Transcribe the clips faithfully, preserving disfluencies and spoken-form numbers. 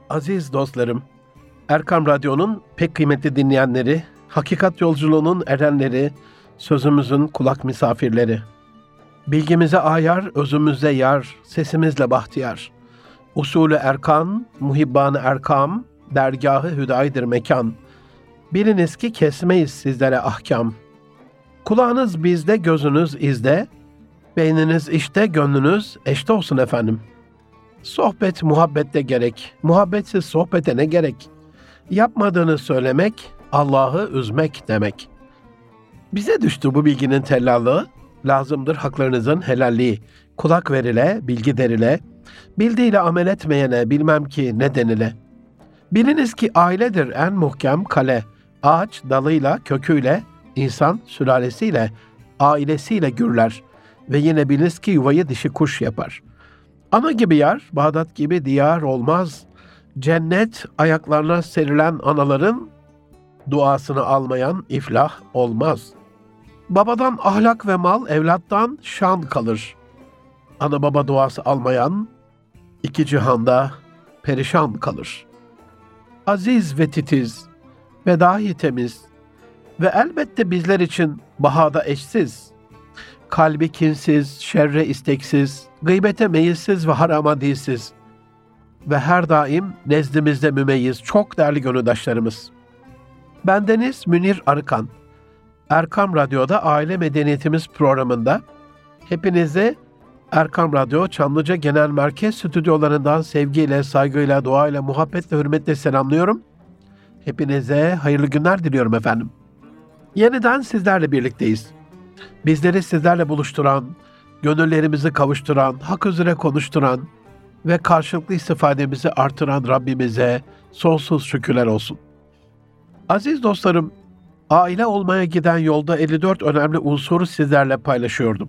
Aziz dostlarım, Erkam Radyo'nun pek kıymetli dinleyenleri, hakikat yolculuğunun erenleri, sözümüzün kulak misafirleri. Bilgimize ayar, özümüze yar, sesimizle bahtiyar. Usulü erkan, muhibbanı erkam, dergahı hüdayidir mekan. Biliniz ki kesmeyiz sizlere ahkam. Kulağınız bizde, gözünüz izde, beyniniz işte, gönlünüz eşte olsun efendim. Sohbet muhabbette gerek, muhabbetsiz sohbete ne gerek? Yapmadığını söylemek, Allah'ı üzmek demek. Bize düştü bu bilginin tellallığı, lazımdır haklarınızın helalliği. Kulak verile, bilgi derile, bildiğiyle amel etmeyene bilmem ki ne denile. Biliniz ki ailedir en muhkem kale, ağaç dalıyla, köküyle, insan sülalesiyle, ailesiyle gürler ve yine biliniz ki yuvayı dişi kuş yapar. Ana gibi yar, Bağdat gibi diyar olmaz. Cennet ayaklarına serilen anaların duasını almayan iflah olmaz. Babadan ahlak ve mal, evlattan şan kalır. Ana baba duası almayan iki cihanda perişan kalır. Aziz ve titiz ve dahi temiz ve elbette bizler için bahada eşsiz. Kalbi kinsiz, şerre isteksiz, gıybete meyilsiz ve harama dilsiz. Ve her daim nezdimizde mümeyyiz çok değerli gönüldaşlarımız. Bendeniz Münir Arıkan. Erkam Radyo'da Aile Medeniyetimiz programında hepinizi Erkam Radyo Çamlıca Genel Merkez stüdyolarından sevgiyle, saygıyla, duayla, muhabbetle, hürmetle selamlıyorum. Hepinize hayırlı günler diliyorum efendim. Yeniden sizlerle birlikteyiz. Bizleri sizlerle buluşturan, gönüllerimizi kavuşturan, hak üzere konuşturan ve karşılıklı istifademizi artıran Rabbimize sonsuz şükürler olsun. Aziz dostlarım, aile olmaya giden yolda elli dört önemli unsuru sizlerle paylaşıyordum.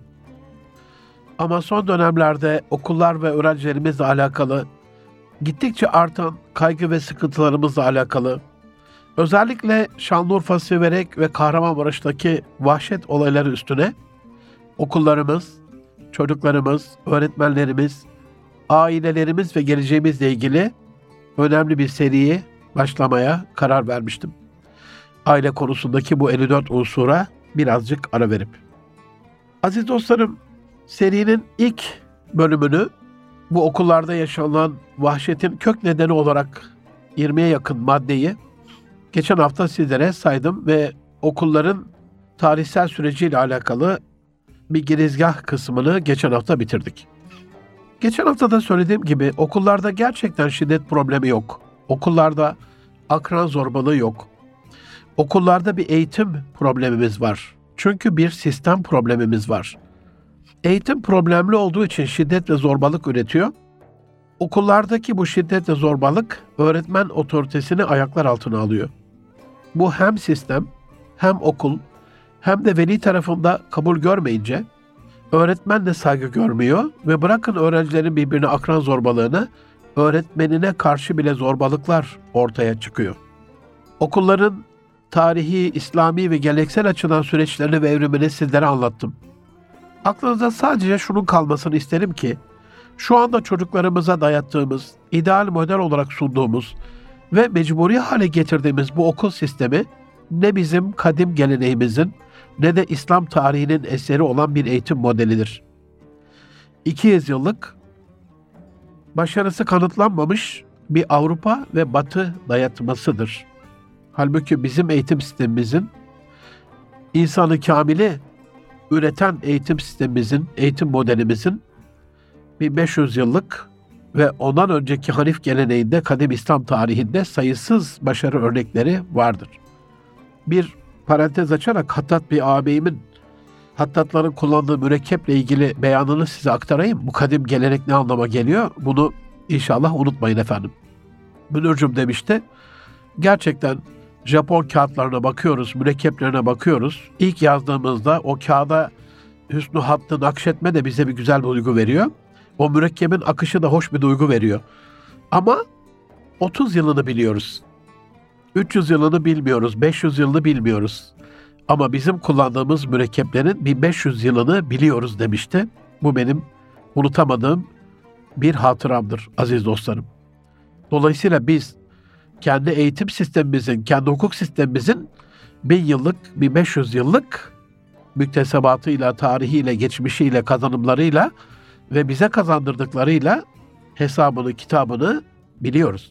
Ama son dönemlerde okullar ve öğrencilerimizle alakalı, gittikçe artan kaygı ve sıkıntılarımızla alakalı, özellikle Şanlıurfa, Siverek ve Kahramanmaraş'taki vahşet olayları üstüne okullarımız, çocuklarımız, öğretmenlerimiz, ailelerimiz ve geleceğimizle ilgili önemli bir seriyi başlamaya karar vermiştim. Aile konusundaki bu elli dört unsura birazcık ara verip. Aziz dostlarım, serinin ilk bölümünü bu okullarda yaşanan vahşetin kök nedeni olarak yirmiye yakın maddeyi geçen hafta sizlere saydım ve okulların tarihsel süreciyle alakalı bir girizgah kısmını geçen hafta bitirdik. Geçen hafta da söylediğim gibi okullarda gerçekten şiddet problemi yok. Okullarda akran zorbalığı yok. Okullarda bir eğitim problemimiz var. Çünkü bir sistem problemimiz var. Eğitim problemli olduğu için şiddet ve zorbalık üretiyor. Okullardaki bu şiddet ve zorbalık öğretmen otoritesini ayaklar altına alıyor. Bu hem sistem, hem okul, hem de veli tarafında kabul görmeyince öğretmen de saygı görmüyor ve bırakın öğrencilerin birbirine akran zorbalığını, öğretmenine karşı bile zorbalıklar ortaya çıkıyor. Okulların tarihi, İslami ve geleneksel açıdan süreçlerini ve evrimini sizlere anlattım. Aklınızda sadece şunun kalmasını isterim ki, şu anda çocuklarımıza dayattığımız, ideal model olarak sunduğumuz ve mecburi hale getirdiğimiz bu okul sistemi ne bizim kadim geleneğimizin ne de İslam tarihinin eseri olan bir eğitim modelidir. iki yüz yıllık başarısı kanıtlanmamış bir Avrupa ve Batı dayatmasıdır. Halbuki bizim eğitim sistemimizin, insanı kamili üreten eğitim sistemimizin, eğitim modelimizin bin beş yüz yıllık ve ondan önceki Hanif geleneğinde, kadim İslam tarihinde sayısız başarı örnekleri vardır. Bir parantez açarak Hattat bir ağabeyimin Hattatların kullandığı mürekkeple ilgili beyanını size aktarayım. Bu kadim gelenek ne anlama geliyor? Bunu inşallah unutmayın efendim. Münir'cüm demişti, gerçekten Japon kağıtlarına bakıyoruz, mürekkeplerine bakıyoruz. İlk yazdığımızda o kağıda hüsnü hattı nakşetme de bize bir güzel bir duygu veriyor. O mürekkebin akışı da hoş bir duygu veriyor. Ama otuz yılını biliyoruz. üç yüz yılını bilmiyoruz, beş yüz yılını bilmiyoruz. Ama bizim kullandığımız mürekkeplerin bin beş yüz yılını biliyoruz demişti. Bu benim unutamadığım bir hatıramdır aziz dostlarım. Dolayısıyla biz kendi eğitim sistemimizin, kendi hukuk sistemimizin bin yıllık, bin beş yüz yıllık müktesebatıyla, tarihiyle, geçmişiyle, kazanımlarıyla ve bize kazandırdıklarıyla hesabını, kitabını biliyoruz.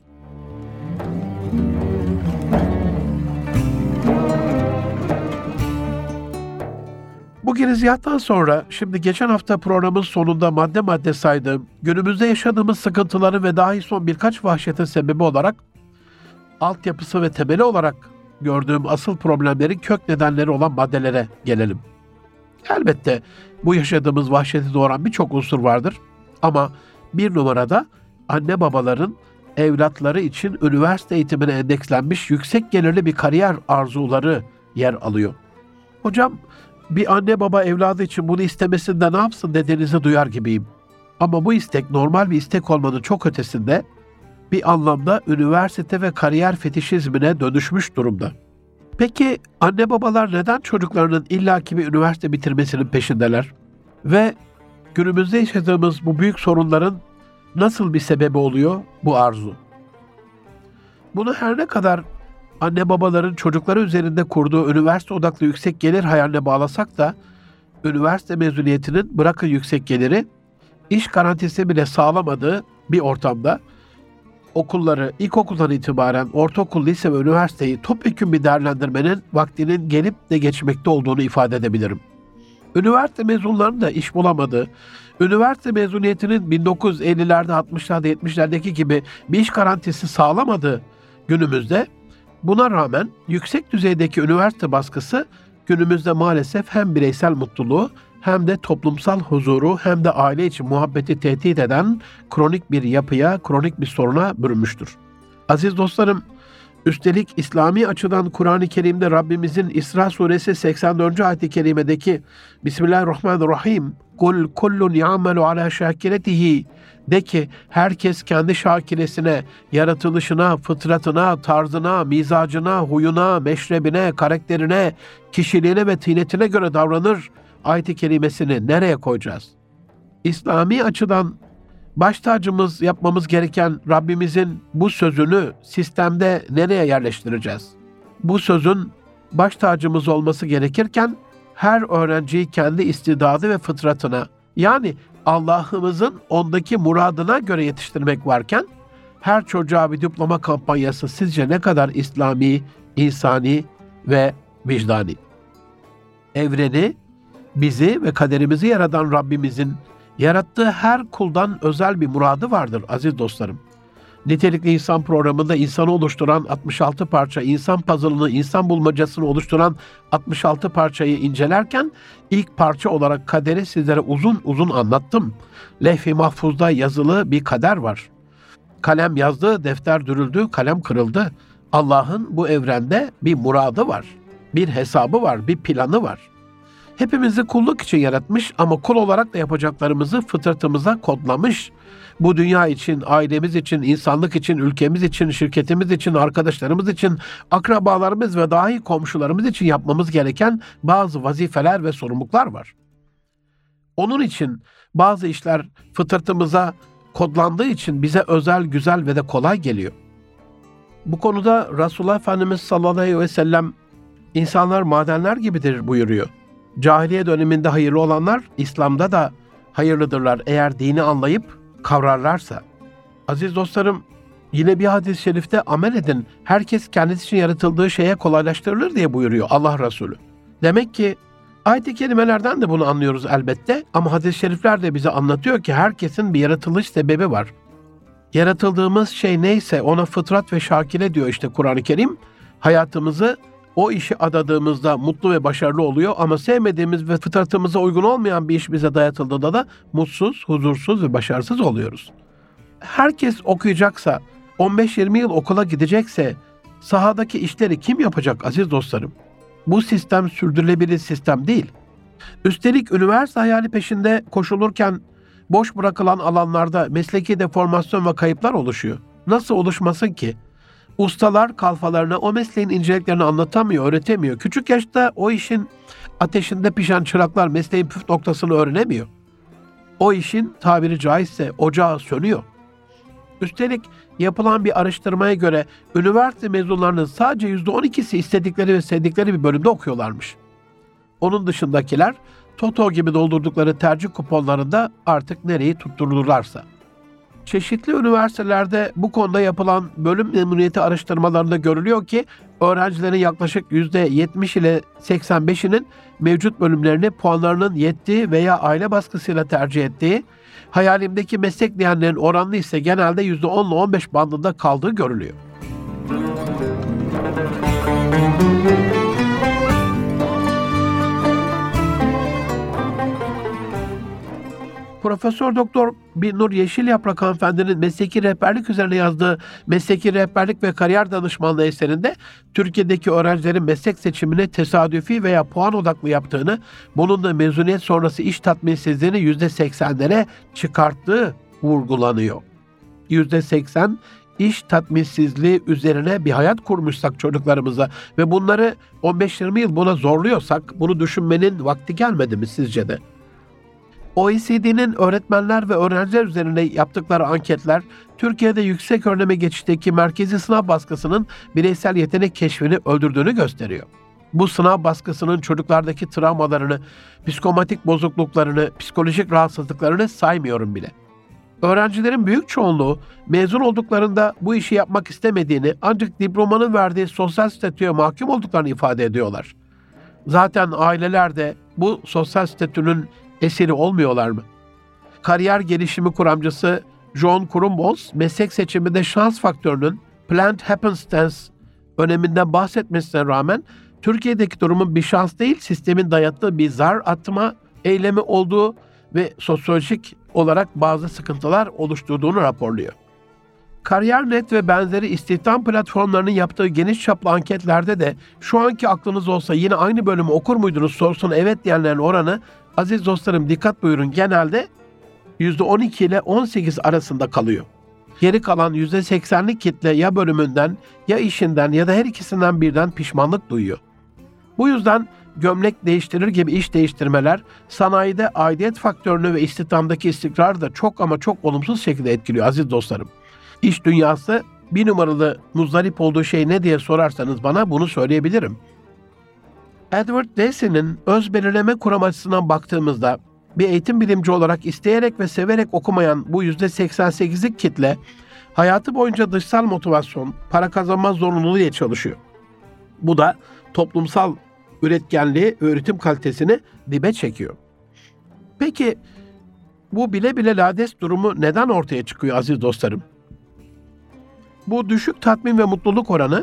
Bu girizgahtan sonra şimdi geçen hafta programın sonunda madde madde saydığım, günümüzde yaşadığımız sıkıntıların ve dahi son birkaç vahşetin sebebi olarak, altyapısı ve temeli olarak gördüğüm asıl problemlerin kök nedenleri olan maddelere gelelim. Elbette bu yaşadığımız vahşeti doğuran birçok unsur vardır ama bir numarada anne babaların evlatları için üniversite eğitimine endekslenmiş yüksek gelirli bir kariyer arzuları yer alıyor. Hocam, bir anne baba evladı için bunu istemesinde ne yapsın dediğinizi duyar gibiyim. Ama bu istek normal bir istek olmanın çok ötesinde bir anlamda üniversite ve kariyer fetişizmine dönüşmüş durumda. Peki anne babalar neden çocuklarının illaki bir üniversite bitirmesinin peşindeler? Ve günümüzde yaşadığımız bu büyük sorunların nasıl bir sebebi oluyor bu arzu? Bunu her ne kadar anne babaların çocukları üzerinde kurduğu üniversite odaklı yüksek gelir hayaline bağlasak da, üniversite mezuniyetinin bırakın yüksek geliri, iş garantisi bile sağlamadığı bir ortamda, okulları ilkokuldan itibaren ortaokul, lise ve üniversiteyi topyekün bir değerlendirmenin vaktinin gelip de geçmekte olduğunu ifade edebilirim. Üniversite mezunlarının da iş bulamadığı, üniversite mezuniyetinin bin dokuz yüz ellilerde, altmışlarda, yetmişlerdeki gibi bir iş garantisi sağlamadığı günümüzde, buna rağmen yüksek düzeydeki üniversite baskısı günümüzde maalesef hem bireysel mutluluğu hem de toplumsal huzuru hem de aile için muhabbeti tehdit eden kronik bir yapıya, kronik bir soruna bürünmüştür. Aziz dostlarım, üstelik İslami açıdan Kur'an-ı Kerim'de Rabbimizin İsra suresi seksen dördüncü ayet-i kerimedeki Bismillahirrahmanirrahim "Kul kullun ya'melu ala şakiretihi" de ki herkes kendi şakiresine, yaratılışına, fıtratına, tarzına, mizacına, huyuna, meşrebine, karakterine, kişiliğine ve tinetine göre davranır ayet-i kerimesini nereye koyacağız? İslami açıdan baş tacımız yapmamız gereken Rabbimizin bu sözünü sistemde nereye yerleştireceğiz? Bu sözün baş tacımız olması gerekirken her öğrenciyi kendi istidadı ve fıtratına, yani Allah'ımızın ondaki muradına göre yetiştirmek varken her çocuğa bir diploma kampanyası sizce ne kadar İslami, insani ve vicdani? Evreni, bizi ve kaderimizi yaratan Rabbimizin yarattığı her kuldan özel bir muradı vardır aziz dostlarım. Nitelikli İnsan programında insanı oluşturan altmış altı parça, insan puzzle'ını, insan bulmacasını oluşturan altmış altı parçayı incelerken ilk parça olarak kaderi sizlere uzun uzun anlattım. Levh-i Mahfuz'da yazılı bir kader var. Kalem yazdı, defter dürüldü, kalem kırıldı. Allah'ın bu evrende bir muradı var, bir hesabı var, bir planı var. Hepimizi kulluk için yaratmış ama kul olarak da yapacaklarımızı fıtratımıza kodlamış. Bu dünya için, ailemiz için, insanlık için, ülkemiz için, şirketimiz için, arkadaşlarımız için, akrabalarımız ve dahi komşularımız için yapmamız gereken bazı vazifeler ve sorumluluklar var. Onun için bazı işler fıtratımıza kodlandığı için bize özel, güzel ve de kolay geliyor. Bu konuda Resulullah Efendimiz sallallahu aleyhi ve sellem insanlar madenler gibidir buyuruyor. Cahiliye döneminde hayırlı olanlar İslam'da da hayırlıdırlar eğer dini anlayıp kavrarlarsa. Aziz dostlarım, yine bir hadis-i şerifte amel edin, herkes kendisi için yaratıldığı şeye kolaylaştırılır diye buyuruyor Allah Resulü. Demek ki ayet-i kerimelerden de bunu anlıyoruz elbette ama hadis-i şerifler de bize anlatıyor ki herkesin bir yaratılış sebebi var. Yaratıldığımız şey neyse ona fıtrat ve şakile diyor işte Kur'an-ı Kerim. Hayatımızı o işi adadığımızda mutlu ve başarılı oluyor ama sevmediğimiz ve fıtratımıza uygun olmayan bir iş bize dayatıldığında da mutsuz, huzursuz ve başarısız oluyoruz. Herkes okuyacaksa, on beş yirmi yıl okula gidecekse sahadaki işleri kim yapacak aziz dostlarım? Bu sistem sürdürülebilir sistem değil. Üstelik üniversite hayali peşinde koşulurken boş bırakılan alanlarda mesleki deformasyon ve kayıplar oluşuyor. Nasıl oluşmasın ki? Ustalar kalfalarına o mesleğin inceliklerini anlatamıyor, öğretemiyor. Küçük yaşta o işin ateşinde pişen çıraklar mesleğin püf noktasını öğrenemiyor. O işin tabiri caizse ocağı sönüyor. Üstelik yapılan bir araştırmaya göre üniversite mezunlarının sadece yüzde on ikisi istedikleri ve sevdikleri bir bölümde okuyorlarmış. Onun dışındakiler Toto gibi doldurdukları tercih kuponlarında artık nereyi tuttururlarsa. Çeşitli üniversitelerde bu konuda yapılan bölüm memnuniyeti araştırmalarında görülüyor ki öğrencilerin yaklaşık yüzde yetmiş ile seksen beşinin mevcut bölümlerini puanlarının yettiği veya aile baskısıyla tercih ettiği, hayalimdeki meslek diyenlerin oranı ise genelde yüzde on ile on beş bandında kaldığı görülüyor. Profesör Doktor Binnur Yeşilyaprak hanımefendinin mesleki rehberlik üzerine yazdığı Mesleki Rehberlik ve Kariyer Danışmanlığı eserinde Türkiye'deki öğrencilerin meslek seçimini tesadüfi veya puan odaklı yaptığını, bunun da mezuniyet sonrası iş tatminsizliğini yüzde seksenlere çıkarttığı vurgulanıyor. yüzde seksen iş tatminsizliği üzerine bir hayat kurmuşsak çocuklarımıza ve bunları on beş yirmi yıl buna zorluyorsak, bunu düşünmenin vakti gelmedi mi sizce de? O E C D'nin öğretmenler ve öğrenciler üzerine yaptıkları anketler, Türkiye'de yüksek öğrenime geçişteki merkezi sınav baskısının bireysel yetenek keşfini öldürdüğünü gösteriyor. Bu sınav baskısının çocuklardaki travmalarını, psikomatik bozukluklarını, psikolojik rahatsızlıklarını saymıyorum bile. Öğrencilerin büyük çoğunluğu mezun olduklarında bu işi yapmak istemediğini, ancak diplomanın verdiği sosyal statüye mahkum olduklarını ifade ediyorlar. Zaten aileler de bu sosyal statünün esiri olmuyorlar mı? Kariyer gelişimi kuramcısı John Krumbolz, meslek seçiminde şans faktörünün planned happenstance öneminden bahsetmesine rağmen Türkiye'deki durumun bir şans değil, sistemin dayattığı bir zar atma eylemi olduğu ve sosyolojik olarak bazı sıkıntılar oluşturduğunu raporluyor. Kariyer.net ve benzeri istihdam platformlarının yaptığı geniş çaplı anketlerde de şu anki aklınız olsa yine aynı bölümü okur muydunuz sorusuna evet diyenlerin oranı, aziz dostlarım dikkat buyurun, genelde yüzde on iki ile on sekiz arasında kalıyor. Geri kalan yüzde seksenlik kitle ya bölümünden, ya işinden ya da her ikisinden birden pişmanlık duyuyor. Bu yüzden gömlek değiştirir gibi iş değiştirmeler, sanayide aidiyet faktörünü ve istihdamdaki istikrarı da çok ama çok olumsuz şekilde etkiliyor aziz dostlarım. İş dünyası bir numaralı muzdarip olduğu şey ne diye sorarsanız bana bunu söyleyebilirim. Edward Dacey'nin öz belirleme kuramı açısından baktığımızda bir eğitim bilimci olarak isteyerek ve severek okumayan bu yüzde seksen sekizlik kitle hayatı boyunca dışsal motivasyon, para kazanma zorunluluğu ile çalışıyor. Bu da toplumsal üretkenliği ve üretim kalitesini dibe çekiyor. Peki bu bile bile lades durumu neden ortaya çıkıyor aziz dostlarım? Bu düşük tatmin ve mutluluk oranı,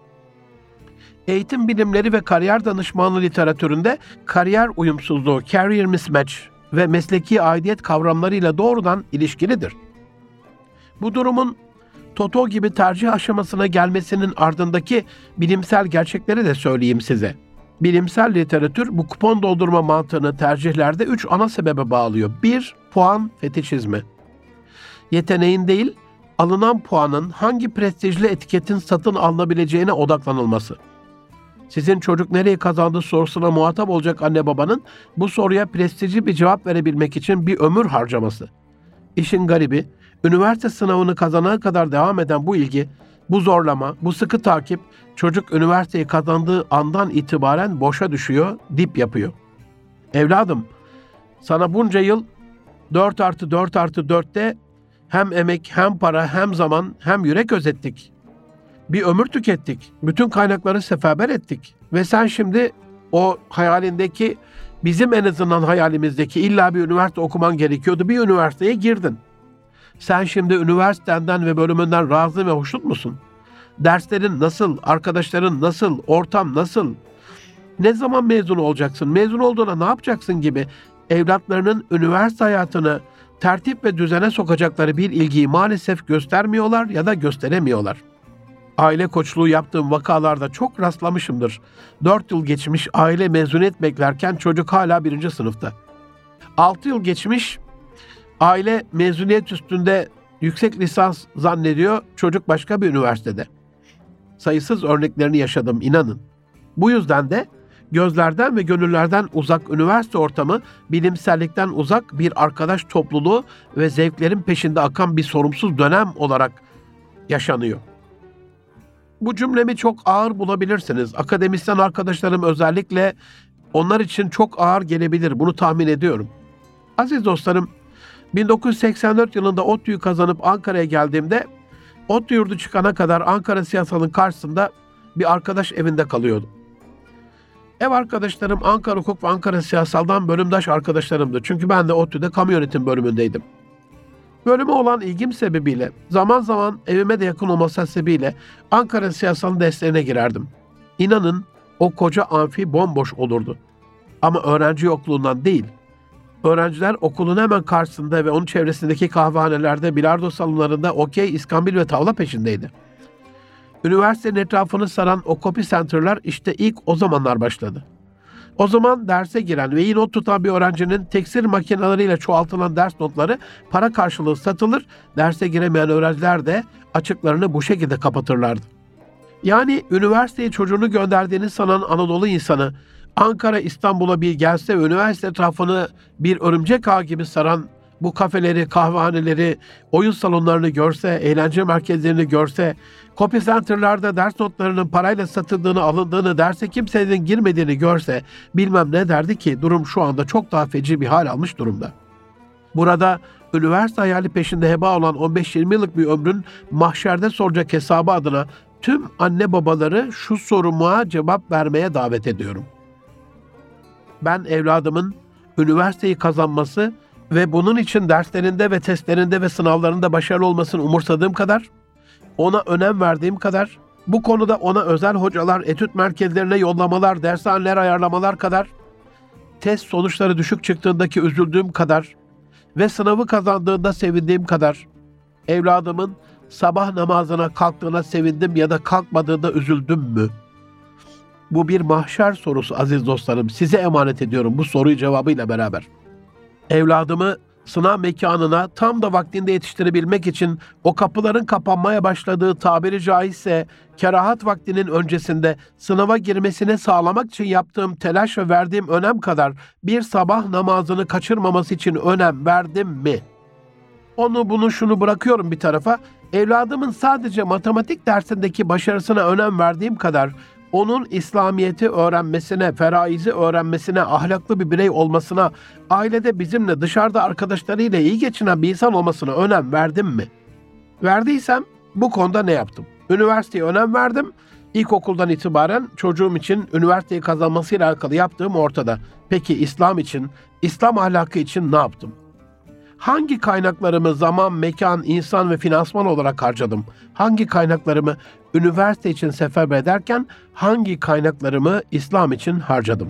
eğitim bilimleri ve kariyer danışmanlığı literatüründe kariyer uyumsuzluğu, career mismatch ve mesleki aidiyet kavramlarıyla doğrudan ilişkilidir. Bu durumun Toto gibi tercih aşamasına gelmesinin ardındaki bilimsel gerçekleri de söyleyeyim size. Bilimsel literatür bu kupon doldurma mantığını tercihlerde üç ana sebebe bağlıyor. bir Puan fetişizmi. Yeteneğin değil, alınan puanın hangi prestijli etiketin satın alınabileceğine odaklanılması. Sizin çocuk nereye kazandı sorusuna muhatap olacak anne babanın bu soruya prestijli bir cevap verebilmek için bir ömür harcaması. İşin garibi, üniversite sınavını kazanana kadar devam eden bu ilgi, bu zorlama, bu sıkı takip, çocuk üniversiteyi kazandığı andan itibaren boşa düşüyor, dip yapıyor. Evladım, sana bunca yıl dört artı dört artı dörtte hem emek, hem para, hem zaman, hem yürek özettik. Bir ömür tükettik. Bütün kaynakları seferber ettik. Ve sen şimdi o hayalindeki, bizim en azından hayalimizdeki illa bir üniversite okuman gerekiyordu. Bir üniversiteye girdin. Sen şimdi üniversitenden ve bölümünden razı ve hoşnut musun? Derslerin nasıl? Arkadaşların nasıl? Ortam nasıl? Ne zaman mezun olacaksın? Mezun olduğuna ne yapacaksın gibi evlatlarının üniversite hayatını tertip ve düzene sokacakları bir ilgiyi maalesef göstermiyorlar ya da gösteremiyorlar. Aile koçluğu yaptığım vakalarda çok rastlamışımdır. Dört yıl geçmiş, aile mezuniyet beklerken çocuk hala birinci sınıfta. Altı yıl geçmiş, aile mezuniyet üstünde yüksek lisans zannediyor, çocuk başka bir üniversitede. Sayısız örneklerini yaşadım, inanın. Bu yüzden de Gözlerden ve gönüllerden uzak üniversite ortamı, bilimsellikten uzak bir arkadaş topluluğu ve zevklerin peşinde akan bir sorumsuz dönem olarak yaşanıyor. Bu cümlemi çok ağır bulabilirsiniz. Akademisyen arkadaşlarım özellikle onlar için çok ağır gelebilir. Bunu tahmin ediyorum. Aziz dostlarım, bin dokuz yüz seksen dört yılında ODTÜ'yü kazanıp Ankara'ya geldiğimde ODTÜ yurdu çıkana kadar Ankara siyasalının karşısında bir arkadaş evinde kalıyordum. Ev arkadaşlarım Ankara Hukuk ve Ankara Siyasal'dan bölümdaş arkadaşlarımdı. Çünkü ben de ODTÜ'de kamu yönetim bölümündeydim. Bölüme olan ilgim sebebiyle, zaman zaman evime de yakın olması sebebiyle Ankara Siyasal'ın derslerine girerdim. İnanın o koca amfi bomboş olurdu. Ama öğrenci yokluğundan değil. Öğrenciler okulun hemen karşısında ve onun çevresindeki kahvehanelerde, bilardo salonlarında okey, iskambil ve tavla peşindeydi. Üniversitenin etrafını saran o copy center'lar işte ilk o zamanlar başladı. O zaman derse giren ve iyi not tutan bir öğrencinin tekstil makineleriyle çoğaltılan ders notları para karşılığı satılır, derse giremeyen öğrenciler de açıklarını bu şekilde kapatırlardı. Yani üniversiteye çocuğunu gönderdiğini sanan Anadolu insanı, Ankara, İstanbul'a bir gelse ve üniversite etrafını bir örümcek ağı gibi saran bu kafeleri, kahvehaneleri, oyun salonlarını görse, eğlence merkezlerini görse, copy center'larda ders notlarının parayla satıldığını, alındığını, derse kimsenin girmediğini görse, bilmem ne derdi ki durum şu anda çok daha feci bir hal almış durumda. Burada üniversite hayali peşinde heba olan on beş yirmi yıllık bir ömrün mahşerde soracak hesabı adına tüm anne babaları şu soruma cevap vermeye davet ediyorum. Ben evladımın üniversiteyi kazanması ve bunun için derslerinde ve testlerinde ve sınavlarında başarılı olmasını umursadığım kadar, ona önem verdiğim kadar, bu konuda ona özel hocalar, etüt merkezlerine yollamalar, dershaneler ayarlamalar kadar, test sonuçları düşük çıktığındaki üzüldüğüm kadar ve sınavı kazandığında sevindiğim kadar, evladımın sabah namazına kalktığına sevindim ya da kalkmadığında üzüldüm mü? Bu bir mahşer sorusu aziz dostlarım. Size emanet ediyorum bu soruyu cevabıyla beraber. Evladımı sınav mekanına tam da vaktinde yetiştirebilmek için o kapıların kapanmaya başladığı, tabiri caizse kerahat vaktinin öncesinde sınava girmesini sağlamak için yaptığım telaş ve verdiğim önem kadar bir sabah namazını kaçırmaması için önem verdim mi? Onu bunu şunu bırakıyorum bir tarafa. Evladımın sadece matematik dersindeki başarısına önem verdiğim kadar onun İslamiyet'i öğrenmesine, feraizi öğrenmesine, ahlaklı bir birey olmasına, ailede bizimle, dışarıda arkadaşlarıyla iyi geçinen bir insan olmasına önem verdim mi? Verdiysem bu konuda ne yaptım? Üniversiteye önem verdim. İlkokuldan itibaren çocuğum için üniversiteyi kazanmasıyla alakalı yaptığım ortada. Peki İslam için, İslam ahlakı için ne yaptım? Hangi kaynaklarımı zaman, mekan, insan ve finansman olarak harcadım? Hangi kaynaklarımı üniversite için seferber ederken hangi kaynaklarımı İslam için harcadım?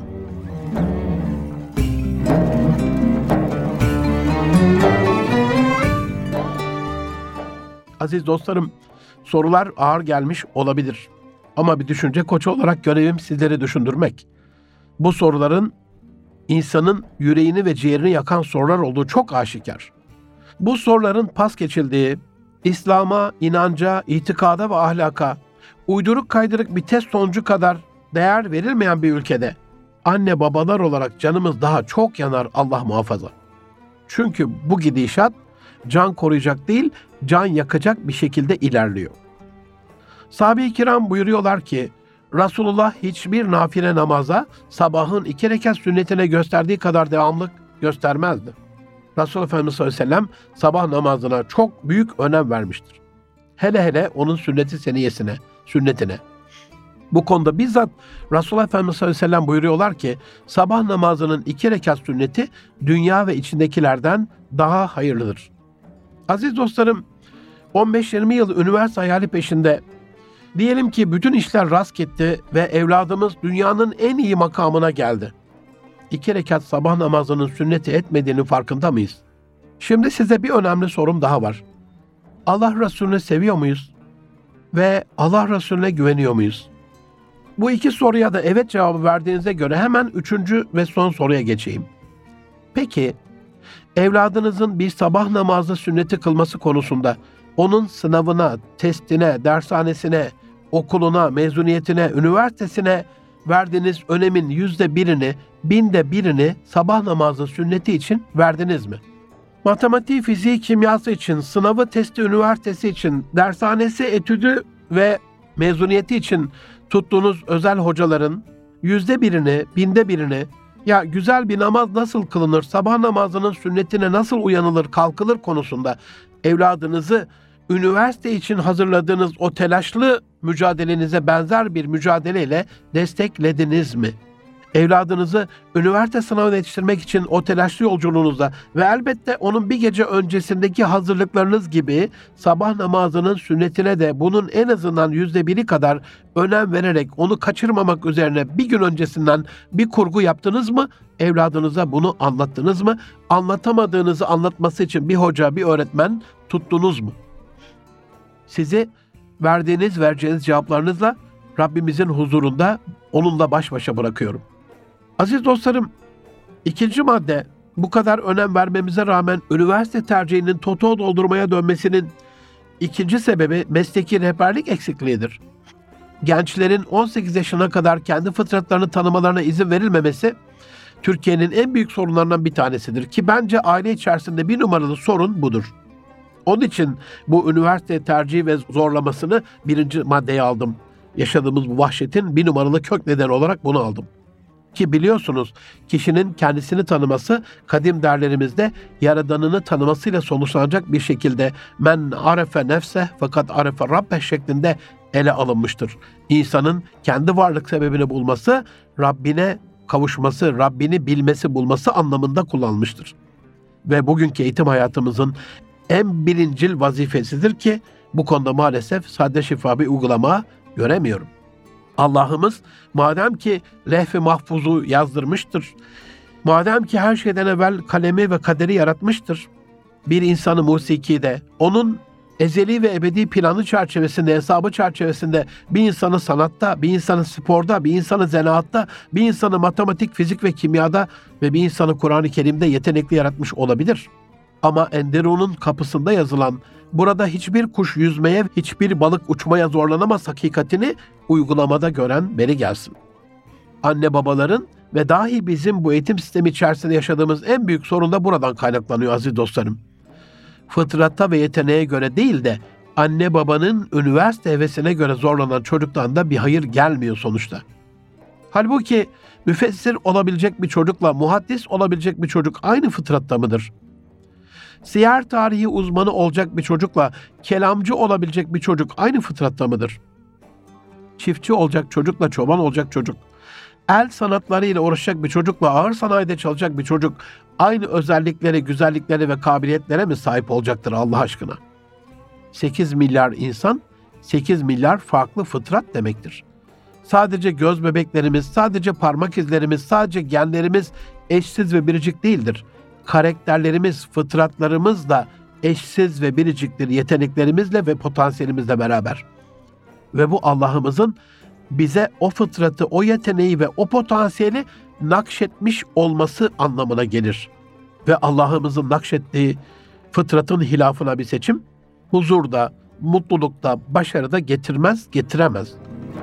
Aziz dostlarım, sorular ağır gelmiş olabilir. Ama bir düşünce koçu olarak görevim sizleri düşündürmek. Bu soruların insanın yüreğini ve ciğerini yakan sorular olduğu çok aşikar. Bu soruların pas geçildiği, İslam'a, inanca, itikada ve ahlaka, uyduruk kaydırık bir test sonucu kadar değer verilmeyen bir ülkede anne babalar olarak canımız daha çok yanar, Allah muhafaza. Çünkü bu gidişat can koruyacak değil, can yakacak bir şekilde ilerliyor. Sahabe-i kiram buyuruyorlar ki, Resulullah hiçbir nafile namaza sabahın iki rekat sünnetine gösterdiği kadar devamlık göstermezdi. Resulullah Efendimiz sallallahu aleyhi ve sellem sabah namazına çok büyük önem vermiştir. Hele hele onun sünneti seniyesine, sünnetine. Bu konuda bizzat Resulullah Efendimiz sallallahu aleyhi ve sellem buyuruyorlar ki, sabah namazının iki rekat sünneti dünya ve içindekilerden daha hayırlıdır. Aziz dostlarım, on beş yirmi yıl üniversite hayali peşinde, diyelim ki bütün işler rast gitti ve evladımız dünyanın en iyi makamına geldi. İki rekat sabah namazının sünneti etmediğinin farkında mıyız? Şimdi size bir önemli sorum daha var. Allah Resulü'nü seviyor muyuz? Ve Allah Resulü'ne güveniyor muyuz? Bu iki soruya da evet cevabı verdiğinize göre hemen üçüncü ve son soruya geçeyim. Peki, evladınızın bir sabah namazı sünneti kılması konusunda onun sınavına, testine, dershanesine, okuluna, mezuniyetine, üniversitesine verdiğiniz önemin yüzde birini, binde birini sabah namazı sünneti için verdiniz mi? Matematiği, fiziği, kimyası için, sınavı, testi, üniversitesi için, dershanesi, etüdü ve mezuniyeti için tuttuğunuz özel hocaların yüzde birini, binde birini, ya güzel bir namaz nasıl kılınır, sabah namazının sünnetine nasıl uyanılır, kalkılır konusunda evladınızı üniversite için hazırladığınız o telaşlı mücadelenize benzer bir mücadeleyle desteklediniz mi? Evladınızı üniversite sınavına yetiştirmek için o telaşlı yolculuğunuzda ve elbette onun bir gece öncesindeki hazırlıklarınız gibi sabah namazının sünnetine de bunun en azından yüzde biri kadar önem vererek onu kaçırmamak üzerine bir gün öncesinden bir kurgu yaptınız mı? Evladınıza bunu anlattınız mı? Anlatamadığınızı anlatması için bir hoca, bir öğretmen tuttunuz mu? Sizi verdiğiniz, vereceğiniz cevaplarınızla Rabbimizin huzurunda onunla baş başa bırakıyorum. Aziz dostlarım, ikinci madde, bu kadar önem vermemize rağmen üniversite tercihinin toto doldurmaya dönmesinin ikinci sebebi mesleki rehberlik eksikliğidir. Gençlerin on sekiz yaşına kadar kendi fıtratlarını tanımalarına izin verilmemesi, Türkiye'nin en büyük sorunlarından bir tanesidir ki bence aile içerisinde bir numaralı sorun budur. Onun için bu üniversite tercihi ve zorlamasını birinci maddeye aldım. Yaşadığımız bu vahşetin bir numaralı kök nedeni olarak bunu aldım. Ki biliyorsunuz kişinin kendisini tanıması kadim derlerimizde Yaradanını tanımasıyla sonuçlanacak bir şekilde men arefe nefse fakat arefe rabbe şeklinde ele alınmıştır. İnsanın kendi varlık sebebini bulması, Rabbine kavuşması, Rabbini bilmesi, bulması anlamında kullanılmıştır. Ve bugünkü eğitim hayatımızın en birincil vazifesidir ki bu konuda maalesef sade şifa bir uygulama göremiyorum. Allah'ımız madem ki levh-i mahfuzu yazdırmıştır, madem ki her şeyden evvel kalemi ve kaderi yaratmıştır, bir insanı musikide, onun ezeli ve ebedi planı çerçevesinde, hesabı çerçevesinde bir insanı sanatta, bir insanı sporda, bir insanı zanaatta, bir insanı matematik, fizik ve kimyada ve bir insanı Kur'an-ı Kerim'de yetenekli yaratmış olabilir. Ama Enderun'un kapısında yazılan, burada hiçbir kuş yüzmeye, hiçbir balık uçmaya zorlanamaz hakikatini uygulamada gören beri gelsin. Anne babaların ve dahi bizim bu eğitim sistemi içerisinde yaşadığımız en büyük sorun da buradan kaynaklanıyor aziz dostlarım. Fıtrata ve yeteneğe göre değil de anne babanın üniversite hevesine göre zorlanan çocuktan da bir hayır gelmiyor sonuçta. Halbuki müfessir olabilecek bir çocukla muhaddis olabilecek bir çocuk aynı fıtratta mıdır? Siyer tarihi uzmanı olacak bir çocukla kelamcı olabilecek bir çocuk aynı fıtratta mıdır? Çiftçi olacak çocukla çoban olacak çocuk, el sanatlarıyla uğraşacak bir çocukla ağır sanayide çalışacak bir çocuk aynı özelliklere, güzelliklere ve kabiliyetlere mi sahip olacaktır Allah aşkına? sekiz milyar insan, sekiz milyar farklı fıtrat demektir. Sadece göz bebeklerimiz, sadece parmak izlerimiz, sadece genlerimiz eşsiz ve biricik değildir. Karakterlerimiz, fıtratlarımız da eşsiz ve biriciktir yeteneklerimizle ve potansiyelimizle beraber. Ve bu Allah'ımızın bize o fıtratı, o yeteneği ve o potansiyeli nakşetmiş olması anlamına gelir. Ve Allah'ımızın nakşettiği fıtratın hilafına bir seçim, huzurda, mutlulukta, başarıda getirmez, getiremez.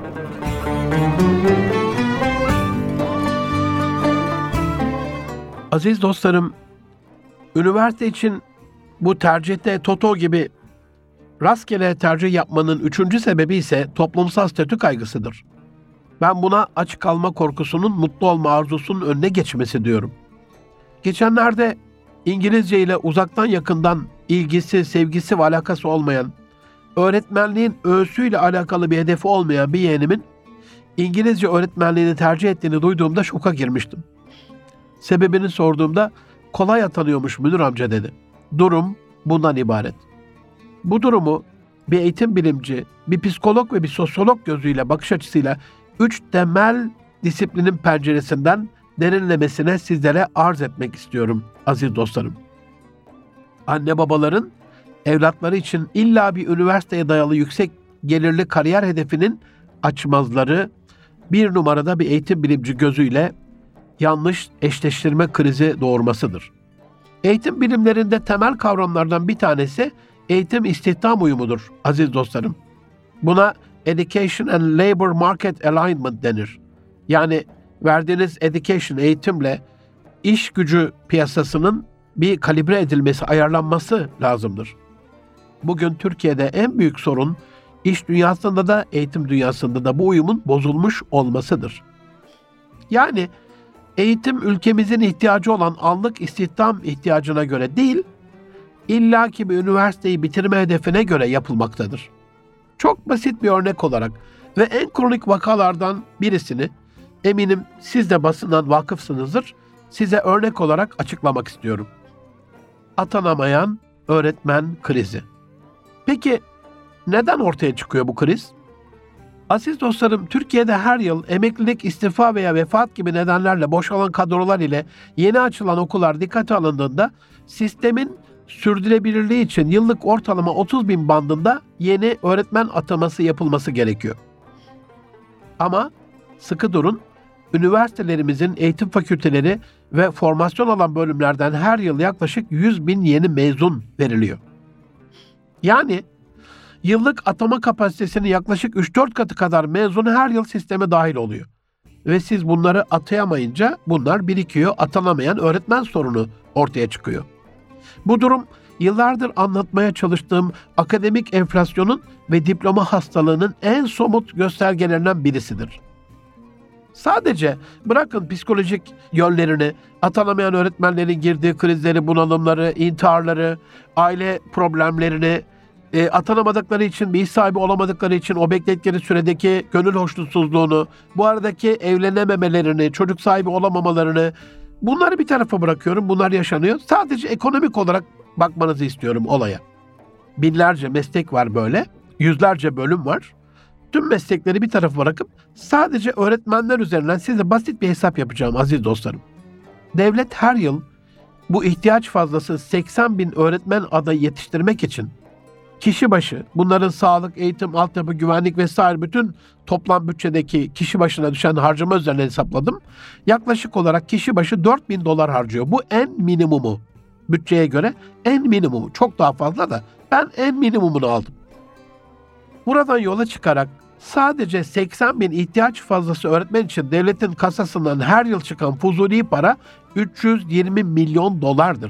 Aziz dostlarım, üniversite için bu tercihte toto gibi rastgele tercih yapmanın üçüncü sebebi ise toplumsal statü kaygısıdır. Ben buna aç kalma korkusunun mutlu olma arzusunun önüne geçmesi diyorum. Geçenlerde İngilizce ile uzaktan yakından ilgisi, sevgisi ve alakası olmayan, öğretmenliğin öğüsüyle alakalı bir hedefi olmayan bir yeğenimin İngilizce öğretmenliğini tercih ettiğini duyduğumda şoka girmiştim. Sebebini sorduğumda kolay atanıyormuş müdür amca dedi. Durum bundan ibaret. Bu durumu bir eğitim bilimci, bir psikolog ve bir sosyolog gözüyle, bakış açısıyla üç temel disiplinin penceresinden derinlemesine sizlere arz etmek istiyorum aziz dostlarım. Anne babaların evlatları için illa bir üniversiteye dayalı yüksek gelirli kariyer hedefinin açmazları bir numarada bir eğitim bilimci gözüyle yanlış eşleştirme krizi doğurmasıdır. Eğitim bilimlerinde temel kavramlardan bir tanesi eğitim istihdam uyumudur aziz dostlarım. Buna Education and Labor Market Alignment denir. Yani verdiğiniz education, eğitimle iş gücü piyasasının bir kalibre edilmesi, ayarlanması lazımdır. Bugün Türkiye'de en büyük sorun iş dünyasında da eğitim dünyasında da bu uyumun bozulmuş olmasıdır. Yani eğitim ülkemizin ihtiyacı olan anlık istihdam ihtiyacına göre değil, illaki bir üniversiteyi bitirme hedefine göre yapılmaktadır. Çok basit bir örnek olarak ve en kronik vakalardan birisini, eminim siz de basından vakıfsınızdır, size örnek olarak açıklamak istiyorum. Atanamayan öğretmen krizi. Peki neden ortaya çıkıyor bu kriz? Aziz dostlarım, Türkiye'de her yıl emeklilik, istifa veya vefat gibi nedenlerle boşalan kadrolar ile yeni açılan okullar dikkate alındığında sistemin sürdürülebilirliği için yıllık ortalama otuz bin bandında yeni öğretmen ataması yapılması gerekiyor. Ama sıkı durun, üniversitelerimizin eğitim fakülteleri ve formasyon alan bölümlerden her yıl yaklaşık yüz bin yeni mezun veriliyor. Yani yıllık atama kapasitesinin yaklaşık üç dört katı kadar mezun her yıl sisteme dahil oluyor. Ve siz bunları atayamayınca bunlar birikiyor, atanamayan öğretmen sorunu ortaya çıkıyor. Bu durum yıllardır anlatmaya çalıştığım akademik enflasyonun ve diploma hastalığının en somut göstergelerinden birisidir. Sadece bırakın psikolojik yönlerini, atanamayan öğretmenlerin girdiği krizleri, bunalımları, intiharları, aile problemlerini, e, atanamadıkları için, bir iş sahibi olamadıkları için o bekledikleri süredeki gönül hoşnutsuzluğunu, bu aradaki evlenememelerini, çocuk sahibi olamamalarını, bunları bir tarafa bırakıyorum. Bunlar yaşanıyor. Sadece ekonomik olarak bakmanızı istiyorum olaya. Binlerce meslek var böyle, yüzlerce bölüm var. Tüm meslekleri bir tarafa bırakıp sadece öğretmenler üzerinden size basit bir hesap yapacağım aziz dostlarım. Devlet her yıl bu ihtiyaç fazlası seksen bin öğretmen adayı yetiştirmek için kişi başı, bunların sağlık, eğitim, altyapı, güvenlik vesaire bütün toplam bütçedeki kişi başına düşen harcama üzerine hesapladım. Yaklaşık olarak kişi başı dört bin dolar harcıyor. Bu en minimumu. Bütçeye göre en minimumu. Çok daha fazla da ben en minimumunu aldım. Buradan yola çıkarak sadece seksen bin ihtiyaç fazlası öğretmen için devletin kasasından her yıl çıkan fuzuli para üç yüz yirmi milyon dolardır.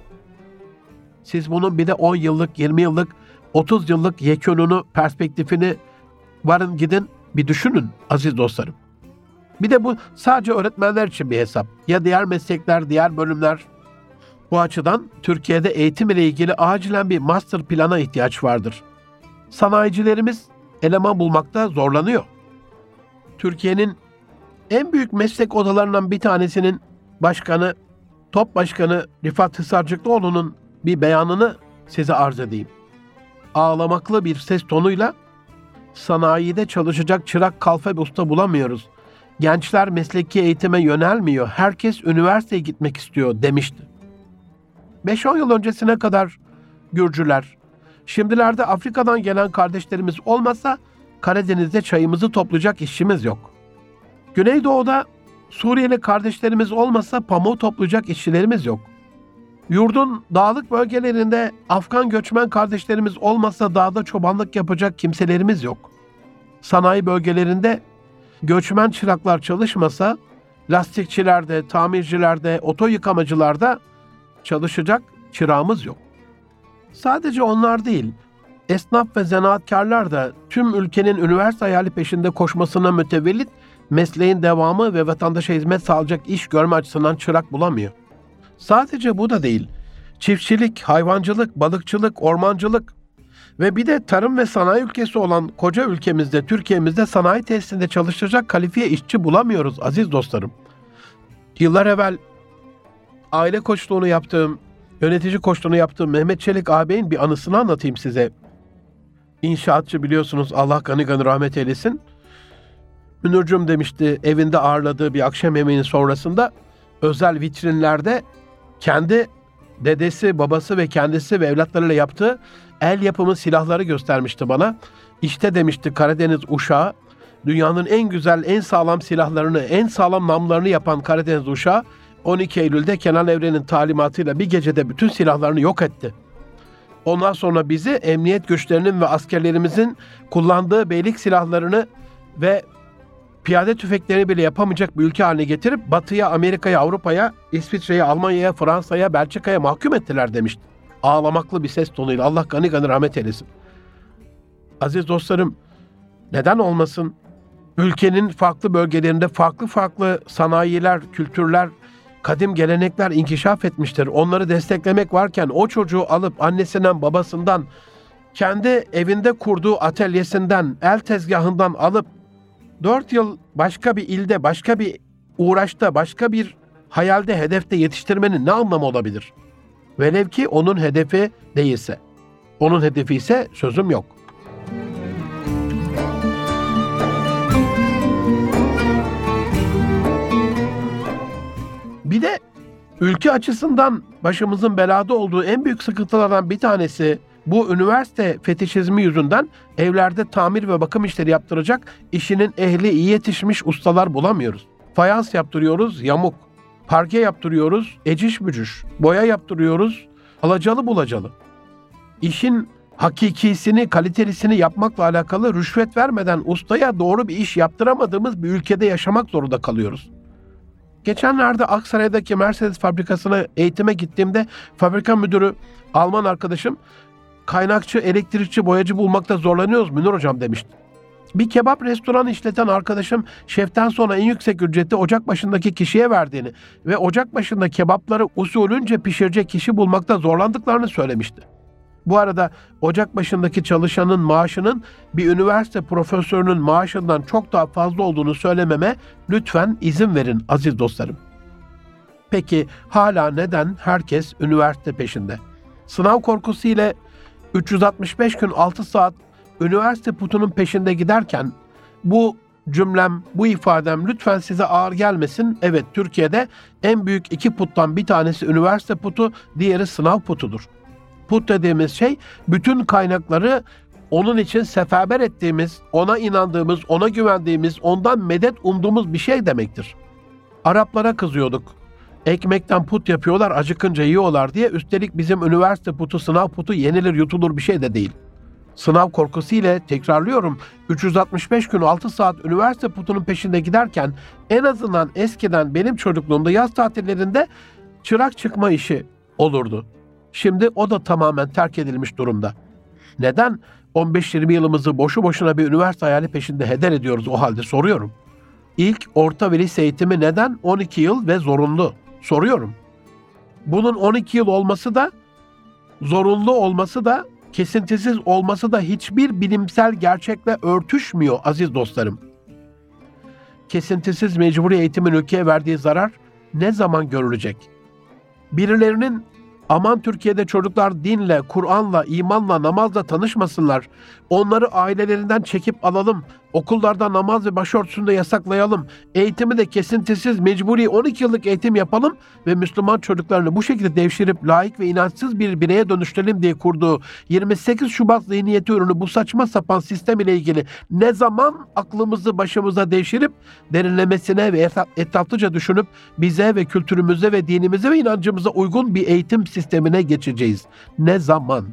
Siz bunun bir de on yıllık, yirmi yıllık, otuz yıllık yekününü, perspektifini varın gidin bir düşünün aziz dostlarım. Bir de bu sadece öğretmenler için bir hesap. Ya diğer meslekler, diğer bölümler. Bu açıdan Türkiye'de eğitim ile ilgili acilen bir master plana ihtiyaç vardır. Sanayicilerimiz eleman bulmakta zorlanıyor. Türkiye'nin en büyük meslek odalarından bir tanesinin başkanı, top başkanı Rifat Hisarcıklıoğlu'nun bir beyanını size arz edeyim. Ağlamaklı bir ses tonuyla sanayide çalışacak çırak, kalfa ve usta bulamıyoruz. Gençler mesleki eğitime yönelmiyor. Herkes üniversiteye gitmek istiyor demişti. beş on yıl öncesine kadar Gürcüler, şimdilerde Afrika'dan gelen kardeşlerimiz olmasa Karadeniz'de çayımızı toplayacak işçimiz yok. Güneydoğu'da Suriyeli kardeşlerimiz olmasa pamuğu toplayacak işçilerimiz yok. Yurdun dağlık bölgelerinde Afgan göçmen kardeşlerimiz olmasa dağda çobanlık yapacak kimselerimiz yok. Sanayi bölgelerinde göçmen çıraklar çalışmasa lastikçilerde, tamircilerde, oto yıkamacılarda çalışacak çırağımız yok. Sadece onlar değil, esnaf ve zanaatkarlar da tüm ülkenin üniversite hayali peşinde koşmasına mütevellit mesleğin devamı ve vatandaşa hizmet sağlayacak iş görme açısından çırak bulamıyor. Sadece bu da değil, çiftçilik, hayvancılık, balıkçılık, ormancılık ve bir de tarım ve sanayi ülkesi olan koca ülkemizde, Türkiye'mizde sanayi tesisinde çalışacak kalifiye işçi bulamıyoruz aziz dostlarım. Yıllar evvel aile koçluğunu yaptığım, yönetici koçluğunu yaptığım Mehmet Çelik ağabeyin bir anısını anlatayım size. İnşaatçı biliyorsunuz, Allah gani gani rahmet eylesin. Münircüm demişti, evinde ağırladığı bir akşam yemeğinin sonrasında özel vitrinlerde kendi dedesi, babası ve kendisi ve evlatlarıyla yaptığı el yapımı silahları göstermişti bana. İşte demişti, Karadeniz uşağı, dünyanın en güzel, en sağlam silahlarını, en sağlam namlarını yapan Karadeniz uşağı on iki Eylül'de Kenan Evren'in talimatıyla bir gecede bütün silahlarını yok etti. Ondan sonra bizi emniyet güçlerinin ve askerlerimizin kullandığı beylik silahlarını ve piyade tüfeklerini bile yapamayacak bir ülke haline getirip Batı'ya, Amerika'ya, Avrupa'ya, İsviçre'ye, Almanya'ya, Fransa'ya, Belçika'ya mahkum ettiler demişti. Ağlamaklı bir ses tonuyla. Allah gani gani rahmet eylesin. Aziz dostlarım, neden olmasın? Ülkenin farklı bölgelerinde farklı farklı sanayiler, kültürler, kadim gelenekler inkişaf etmiştir. Onları desteklemek varken o çocuğu alıp annesinden, babasından, kendi evinde kurduğu atölyesinden, el tezgahından alıp dört yıl başka bir ilde, başka bir uğraşta, başka bir hayalde, hedefte yetiştirmenin ne anlamı olabilir? Velev ki onun hedefi değilse. Onun hedefi ise sözüm yok. Bir de ülke açısından başımızın belada olduğu en büyük sıkıntılardan bir tanesi bu üniversite fetişizmi yüzünden evlerde tamir ve bakım işleri yaptıracak işinin ehli iyi yetişmiş ustalar bulamıyoruz. Fayans yaptırıyoruz, yamuk. Parke yaptırıyoruz, eciş bücüş. Boya yaptırıyoruz, alacalı bulacalı. İşin hakikisini, kalitelisini yapmakla alakalı rüşvet vermeden ustaya doğru bir iş yaptıramadığımız bir ülkede yaşamak zorunda kalıyoruz. Geçenlerde Aksaray'daki Mercedes fabrikasına eğitime gittiğimde fabrika müdürü Alman arkadaşım, kaynakçı, elektrikçi, boyacı bulmakta zorlanıyoruz Münir hocam demişti. Bir kebap restoranı işleten arkadaşım şeften sonra en yüksek ücreti ocak başındaki kişiye verdiğini ve ocak başında kebapları usulünce pişirecek kişi bulmakta zorlandıklarını söylemişti. Bu arada ocak başındaki çalışanın maaşının bir üniversite profesörünün maaşından çok daha fazla olduğunu söylememe lütfen izin verin aziz dostlarım. Peki hala neden herkes üniversite peşinde? Sınav korkusu ile üç yüz altmış beş gün altı saat üniversite putunun peşinde giderken bu cümlem, bu ifadem lütfen size ağır gelmesin. Evet, Türkiye'de en büyük iki puttan bir tanesi üniversite putu, diğeri sınav putudur. Put dediğimiz şey bütün kaynakları onun için seferber ettiğimiz, ona inandığımız, ona güvendiğimiz, ondan medet umduğumuz bir şey demektir. Araplara kızıyorduk. Ekmekten put yapıyorlar, acıkınca yiyorlar diye. Üstelik bizim üniversite putu, sınav putu yenilir yutulur bir şey de değil. Sınav korkusu ile tekrarlıyorum, üç yüz altmış beş gün altı saat üniversite putunun peşinde giderken en azından eskiden benim çocukluğumda yaz tatillerinde çırak çıkma işi olurdu. Şimdi o da tamamen terk edilmiş durumda. Neden on beş yirmi yılımızı boşu boşuna bir üniversite hayali peşinde heder ediyoruz o halde soruyorum. İlk orta ve lise eğitimi neden on iki yıl ve zorunlu? Soruyorum. Bunun on iki yıl olması da, zorunlu olması da, kesintisiz olması da hiçbir bilimsel gerçekle örtüşmüyor aziz dostlarım. Kesintisiz mecburi eğitimin ülkeye verdiği zarar ne zaman görülecek? Birilerinin aman Türkiye'de çocuklar dinle, Kur'an'la, imanla, namazla tanışmasınlar, onları ailelerinden çekip alalım, okullarda namaz ve başörtüsünü de yasaklayalım, eğitimi de kesintisiz, mecburi on iki yıllık eğitim yapalım ve Müslüman çocuklarını bu şekilde devşirip laik ve inançsız bir bireye dönüştürelim diye kurduğu yirmi sekiz Şubat zihniyeti ürünü bu saçma sapan sistem ile ilgili ne zaman aklımızı başımıza devşirip derinlemesine ve etraflıca düşünüp bize ve kültürümüze ve dinimize ve inancımıza uygun bir eğitim sistemine geçeceğiz? Ne zaman?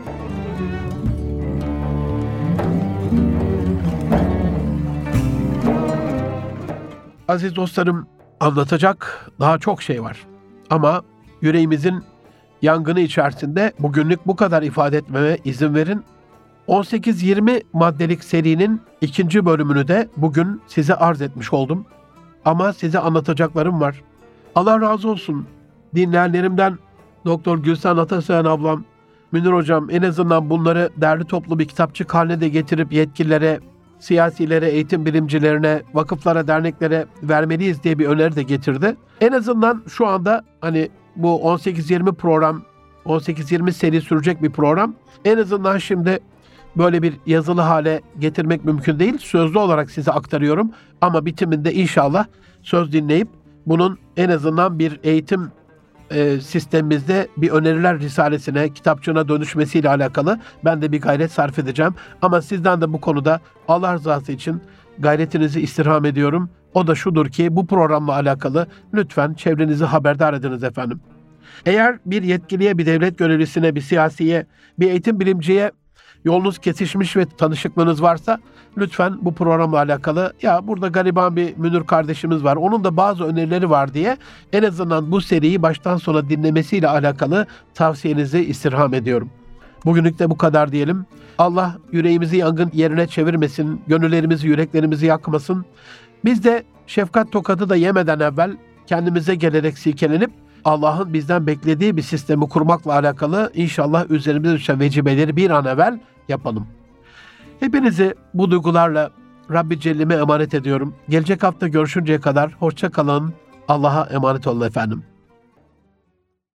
Aziz dostlarım, anlatacak daha çok şey var. Ama yüreğimizin yangını içerisinde bugünlük bu kadar ifade etmeme izin verin. on sekiz yirmi maddelik serinin ikinci bölümünü de bugün size arz etmiş oldum. Ama size anlatacaklarım var. Allah razı olsun dinleyenlerimden Doktor Gülsen Atasayan ablam, Münir hocam en azından bunları derli toplu bir kitapçık haline de getirip yetkililere, siyasilere, eğitim bilimcilerine, vakıflara, derneklere vermeliyiz diye bir öneri de getirdi. En azından şu anda hani bu on sekiz yirmi program, on sekiz yirmi seri sürecek bir program. En azından şimdi böyle bir yazılı hale getirmek mümkün değil. Sözlü olarak size aktarıyorum. Ama bitiminde inşallah söz dinleyip bunun en azından bir eğitim e, sistemimizde bir öneriler risalesine, kitapçığına dönüşmesiyle alakalı ben de bir gayret sarf edeceğim. Ama sizden de bu konuda Allah rızası için gayretinizi istirham ediyorum. O da şudur ki bu programla alakalı lütfen çevrenizi haberdar ediniz efendim. Eğer bir yetkiliye, bir devlet görevlisine, bir siyasiye, bir eğitim bilimciye yolunuz kesişmiş ve tanışıklığınız varsa lütfen bu programla alakalı, ya burada gariban bir Münir kardeşimiz var, onun da bazı önerileri var diye en azından bu seriyi baştan sona dinlemesiyle alakalı tavsiyenizi istirham ediyorum. Bugünlük de bu kadar diyelim. Allah yüreğimizi yangın yerine çevirmesin, gönüllerimizi, yüreklerimizi yakmasın. Biz de şefkat tokadı da yemeden evvel kendimize gelerek silkelenip Allah'ın bizden beklediği bir sistemi kurmakla alakalı inşallah üzerimize düşen vecibeleri bir an evvel yapalım. Hepinizi bu duygularla Rabbi Celle'me emanet ediyorum. Gelecek hafta görüşünceye kadar hoşça kalın. Allah'a emanet olun efendim.